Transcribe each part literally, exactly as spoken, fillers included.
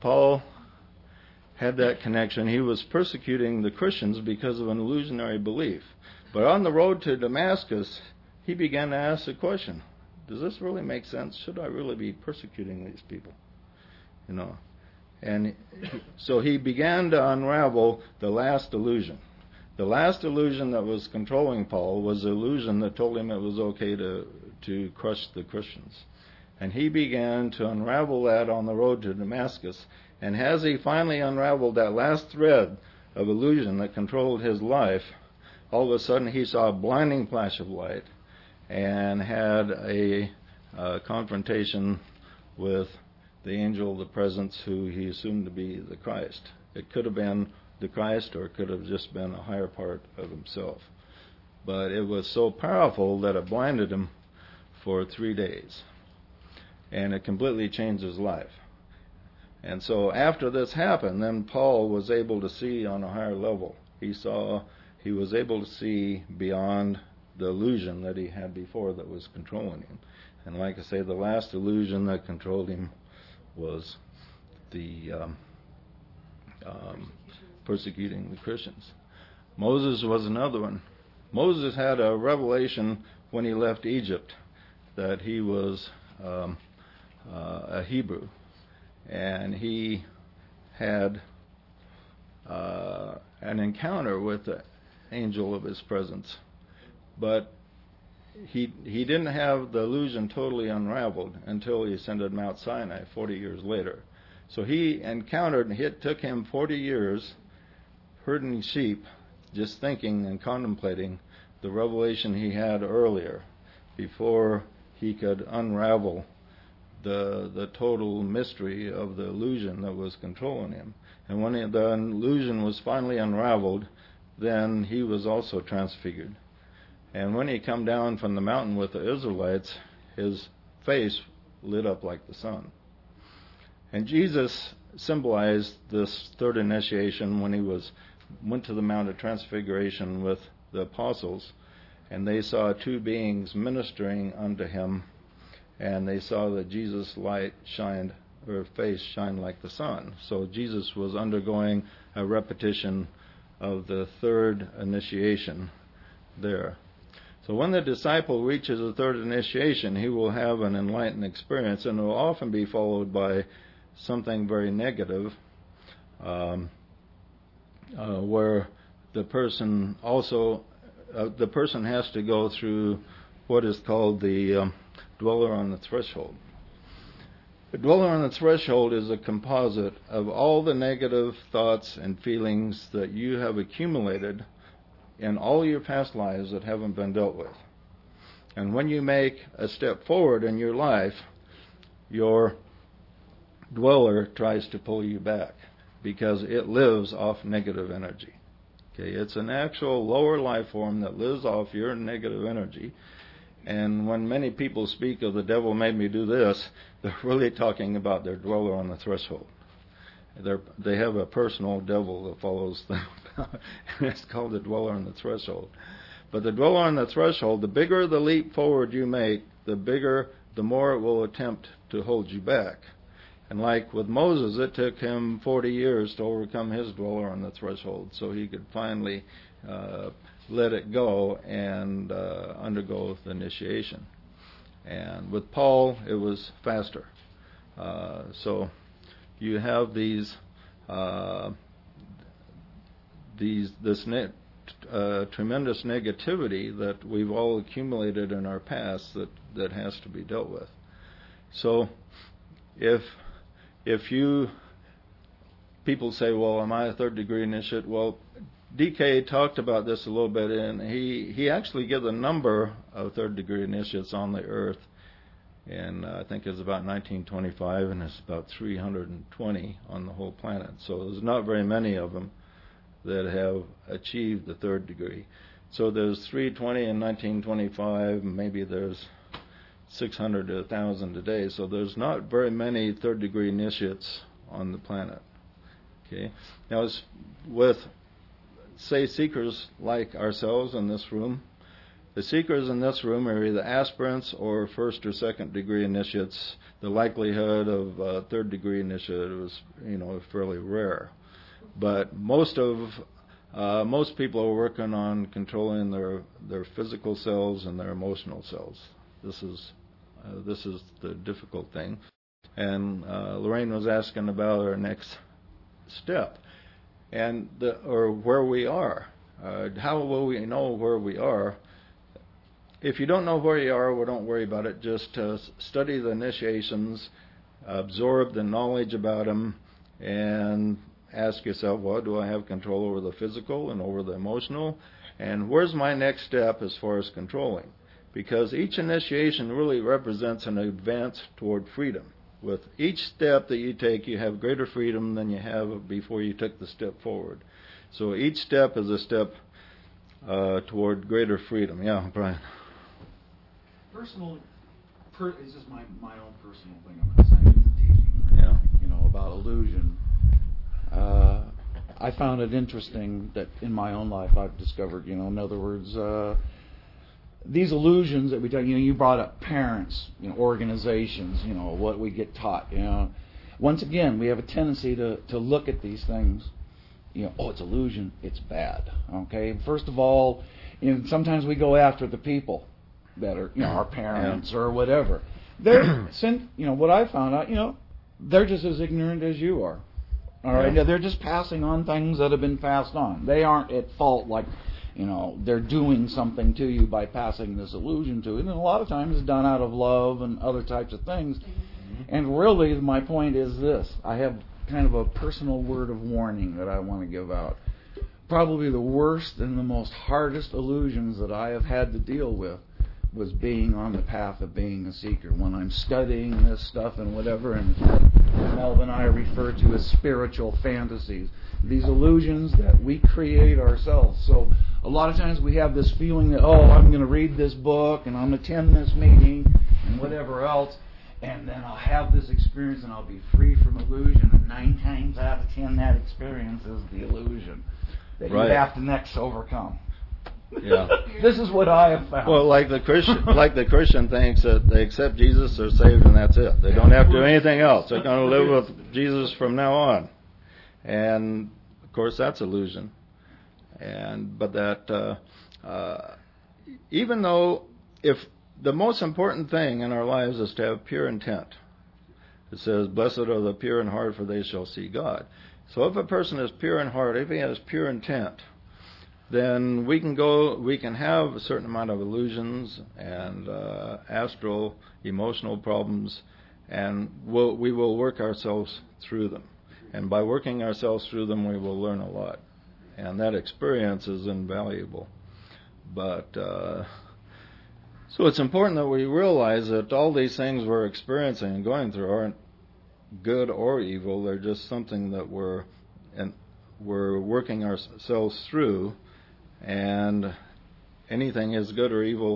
Paul had that connection. He was persecuting the Christians because of an illusionary belief. But on the road to Damascus, he began to ask the question, does this really make sense? Should I really be persecuting these people? You know, and so he began to unravel the last illusion. The last illusion that was controlling Paul was the illusion that told him it was okay to, to crush the Christians. And he began to unravel that on the road to Damascus. And as he finally unraveled that last thread of illusion that controlled his life, all of a sudden he saw a blinding flash of light and had a, a confrontation with the angel of the presence, who he assumed to be the Christ. It could have been the Christ, or it could have just been a higher part of himself. But it was so powerful that it blinded him for three days. And it completely changed his life. And so after this happened, then Paul was able to see on a higher level. He saw, he was able to see beyond the illusion that he had before that was controlling him. And like I say, the last illusion that controlled him was the um, um, persecuting the Christians. Moses was another one. Moses had a revelation when he left Egypt that he was um, uh, a Hebrew. And he had uh, an encounter with the angel of his presence. But he he didn't have the illusion totally unraveled until he ascended Mount Sinai forty years later. So he encountered, it took him forty years herding sheep, just thinking and contemplating the revelation he had earlier before he could unravel the the total mystery of the illusion that was controlling him. And when the illusion was finally unraveled, then he was also transfigured. And when he come down from the mountain with the Israelites, his face lit up like the sun. And Jesus symbolized this third initiation when he was went to the Mount of Transfiguration with the apostles, and they saw two beings ministering unto him, and they saw that Jesus' light shined, or face shined like the sun. So Jesus was undergoing a repetition of the third initiation there. So when the disciple reaches the third initiation, he will have an enlightened experience, and it will often be followed by something very negative, um, uh, where the person also, uh, the person has to go through what is called the um, dweller on the threshold. The dweller on the threshold is a composite of all the negative thoughts and feelings that you have accumulated in all your past lives that haven't been dealt with. And when you make a step forward in your life, your dweller tries to pull you back because it lives off negative energy. Okay, it's an actual lower life form that lives off your negative energy. And when many people speak of the devil made me do this, they're really talking about their dweller on the threshold. They're, they have a personal devil that follows them. And it's called the dweller on the threshold. But the dweller on the threshold, the bigger the leap forward you make, the bigger, the more it will attempt to hold you back. And like with Moses, it took him forty years to overcome his dweller on the threshold so he could finally uh, let it go and uh, undergo the initiation. And with Paul, it was faster. Uh, so you have these, uh, these this ne- uh, tremendous negativity that we've all accumulated in our past that, that has to be dealt with. So if if you people say, well, am I a third degree initiate? Well, D K talked about this a little bit, and he, he actually gives a number of third degree initiates on the earth, and uh, I think it's about nineteen twenty-five, and it's about three hundred twenty on the whole planet. So there's not very many of them that have achieved the third degree. So there's three hundred twenty in nineteen twenty-five, maybe there's six hundred to one thousand today. So there's not very many third degree initiates on the planet. Okay. Now, as with, say, seekers like ourselves in this room, the seekers in this room are either aspirants or first or second degree initiates. The likelihood of uh, third degree initiate is, you know, fairly rare. But most of uh, most people are working on controlling their their physical selves and their emotional selves. This is uh, this is the difficult thing. And uh, Lorraine was asking about our next step, and the, or where we are. Uh, how will we know where we are? If you don't know where you are, well, don't worry about it. Just uh, study the initiations, absorb the knowledge about them, and ask yourself, well, do I have control over the physical and over the emotional? And where's my next step as far as controlling? Because each initiation really represents an advance toward freedom. With each step that you take, you have greater freedom than you have before you took the step forward. So each step is a step uh, toward greater freedom. Yeah, Brian. Personal, per, it's just my, my own personal thing. I'm not saying it's teaching, or Yeah. you know, about illusion. Uh, I found it interesting that in my own life I've discovered, you know, in other words, uh, these illusions that we talk, you know, you brought up parents, you know, organizations, you know, what we get taught, you know. Once again, we have a tendency to, to look at these things, you know, oh, it's illusion, it's bad, okay? First of all, you know, sometimes we go after the people that are, you know, our parents yeah. or whatever. They're, since, you know, what I found out, you know, they're just as ignorant as you are, all right? Yeah. They're just passing on things that have been passed on. They aren't at fault like, you know, they're doing something to you by passing this illusion to you. And a lot of times it's done out of love and other types of things. Mm-hmm. And really, my point is this. I have kind of a personal word of warning that I want to give out. Probably the worst and the most hardest illusions that I have had to deal with was being on the path of being a seeker. When I'm studying this stuff and whatever, and what Melvin and I refer to as spiritual fantasies, these illusions that we create ourselves. So a lot of times we have this feeling that, oh, I'm going to read this book and I'm going to attend this meeting and whatever else, and then I'll have this experience and I'll be free from illusion. And nine times out of ten, that experience is the illusion that right. you have to next overcome. Yeah. This is what I have found. Well, like the Christian, like the Christian thinks that they accept Jesus, they're saved, and that's it. They don't have to do anything else. They're going to live with Jesus from now on. And of course, that's illusion. And but that uh, uh, even though if the most important thing in our lives is to have pure intent, it says, "Blessed are the pure in heart, for they shall see God." So if a person is pure in heart, if he has pure intent, then we can go, we can have a certain amount of illusions and uh, astral, emotional problems, and we'll, we will work ourselves through them. And by working ourselves through them, we will learn a lot. And that experience is invaluable. But, uh, so it's important that we realize that all these things we're experiencing and going through aren't good or evil. They're just something that we're, and we're working ourselves through. And anything is good or evil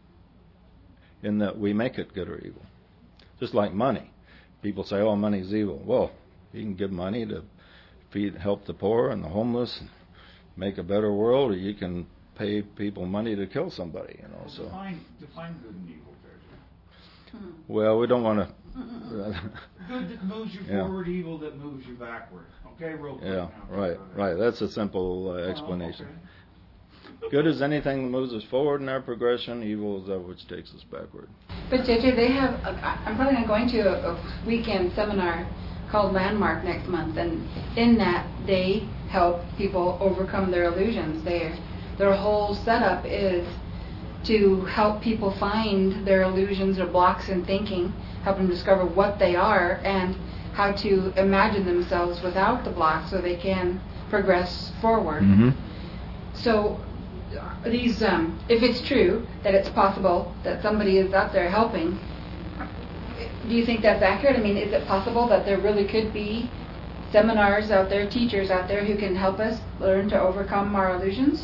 in that we make it good or evil. Just like money. People say, oh, money's evil. Well, you can give money to feed, help the poor and the homeless, and make a better world, or you can pay people money to kill somebody, you know. Well, so define, define good and evil, Treasure. Well, we don't want to... Good that moves you yeah. forward, evil that moves you backward. Okay, real quick. Yeah, now. right, right. That's a simple uh, explanation. Oh, okay. Good is anything that moves us forward in our progression. Evil is that which takes us backward. But J J, they have. A, I'm probably going to a, a weekend seminar called Landmark next month, and in that they help people overcome their illusions. Their their whole setup is to help people find their illusions or blocks in thinking, help them discover what they are, and how to imagine themselves without the blocks so they can progress forward. Mm-hmm. So. These, um, if it's true that it's possible that somebody is out there helping, do you think that's accurate? I mean, is it possible that there really could be seminars out there, teachers out there who can help us learn to overcome our illusions?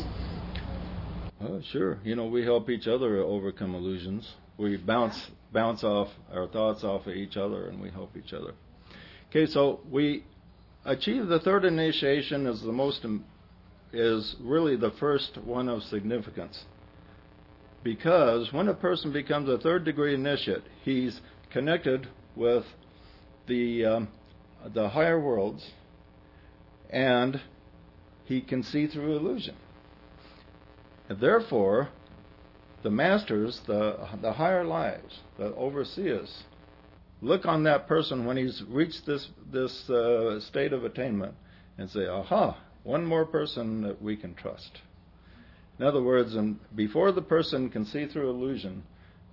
Oh, sure. You know, we help each other overcome illusions. We bounce bounce off our thoughts off of each other, and we help each other. Okay, so we achieve the third initiation as the most Im- is really the first one of significance. Because when a person becomes a third degree initiate, he's connected with the um, the higher worlds, and he can see through illusion. And therefore, the masters, the the higher lives, the overseers, look on that person when he's reached this this uh, state of attainment and say, "Aha, one more person that we can trust." In other words, and before the person can see through illusion,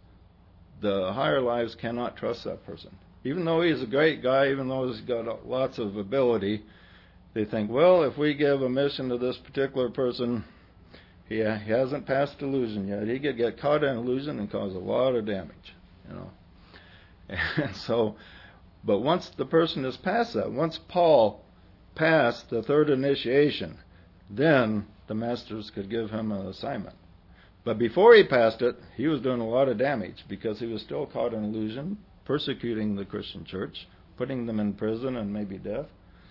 the higher lives cannot trust that person. Even though he's a great guy, even though he's got lots of ability, they think, well, if we give a mission to this particular person, he, he hasn't passed illusion yet. He could get caught in illusion and cause a lot of damage, you know. And so, but once the person has passed that, once Paul passed the third initiation, then the masters could give him an assignment. But before he passed it, he was doing a lot of damage because he was still caught in illusion, persecuting the Christian church, putting them in prison and maybe death.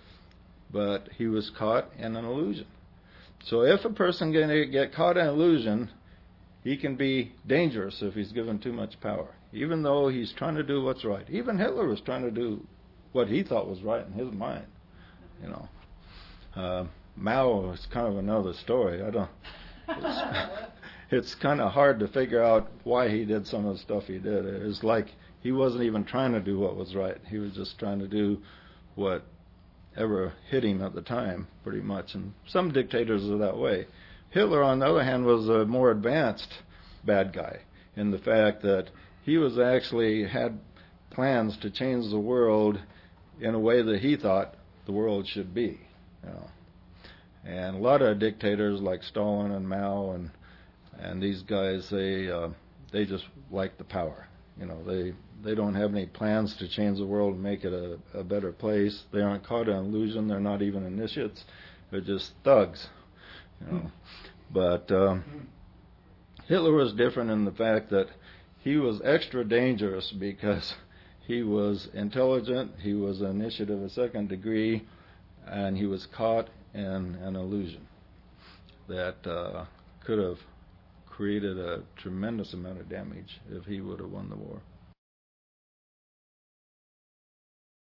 But he was caught in an illusion. So if a person can get caught in illusion, he can be dangerous if he's given too much power, even though he's trying to do what's right. Even Hitler was trying to do what he thought was right in his mind, you know. Uh, Mao is kind of another story. I don't. It's, it's kind of hard to figure out why he did some of the stuff he did. It was like he wasn't even trying to do what was right. He was just trying to do whatever hit him at the time, pretty much. And some dictators are that way. Hitler, on the other hand, was a more advanced bad guy in the fact that he was actually had plans to change the world in a way that he thought the world should be, you know. And a lot of dictators like Stalin and Mao and and these guys, they uh, they just like the power. You know, they they don't have any plans to change the world and make it a, a better place. They aren't caught in illusion. They're not even initiates. They're just thugs. You know, but um, Hitler was different in the fact that he was extra dangerous because he was intelligent. He was an initiate of a second degree, and he was caught in an illusion that uh, could have created a tremendous amount of damage if he would have won the war.